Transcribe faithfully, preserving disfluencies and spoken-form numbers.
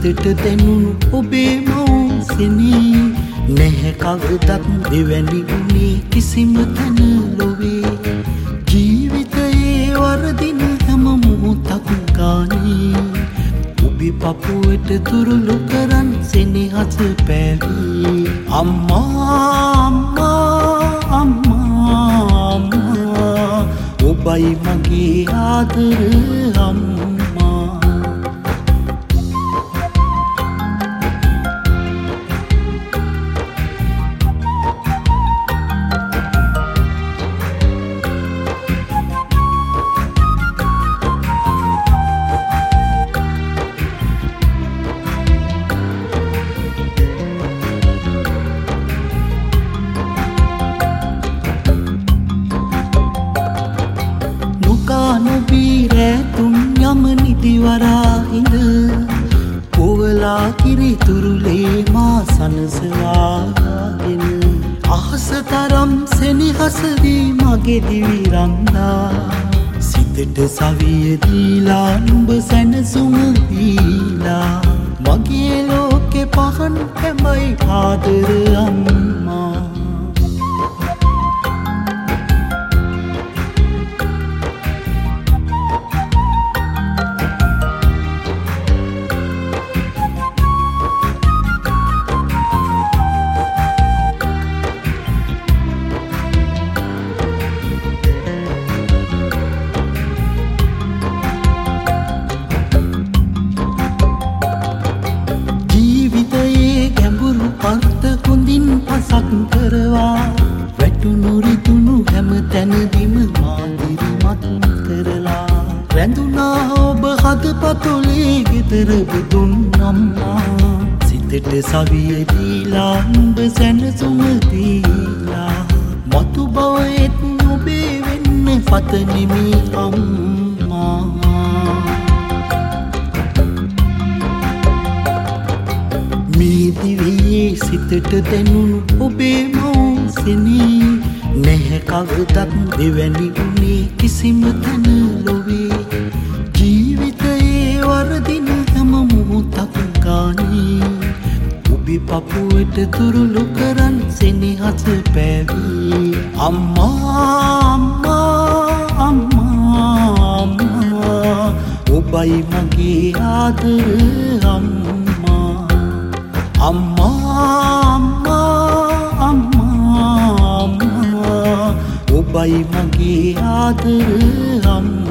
සිතට දැනුණු ඔබේ මෞසෙනී නැහැ කවදත් දෙවැනි වුණේ කිසිම තැන ලොවේ ජීවිතයේ වරදින හැම මොහොතක් ගානේ ඔබේ පපුවට තුරුළු කරන් සෙනෙහස පැවී අම්මා අම්මා අම්මා ඔබයි මගේ ආදර අම්මා නොබීරැතුම් යම නිදිවරා හිඳ පොවලා කිරි තුරුලේ මා සනසවාගෙන අහස තරම් සෙනෙහස වී මගේ දිවි රන්දා සිතට සවිය දීලා නුඹ සැනසුම දීලා මගේ ලෝකෙ පහන් හැමයි ආදර අම්මා අර්ථ හොඳින් පසක් කරවා වැටුණු රිදුණු හැම තැනදිම මාදිරිමත් කරලා රැඳුණා ඔබ හදපතුලේ ගෙදර බුදුන් අම්මා සිතට සවිය දීලා නුඹ සැනසුම දීලා මතු බවෙත් ඔබේ වෙන්න පතනෙමි අම්මා මේ දිවියේ සිතට දැනුණු ඔබේ මෞසෙනී නැහැ කවදත් දෙවැනි වුණේ කිසිම තැන ලොවේ ජීවිතයේ වරදින හැම මොහොතක් ගානේ ඔබේ පපුවට තුරුළු කරන් සෙනෙහස පැවී අම්මා අම්මා අම්මා ඔබයි මගේ ආදර අම්මා අම්මා අම්මා අම්මා ඔබයි මගේ ආදර අම්මා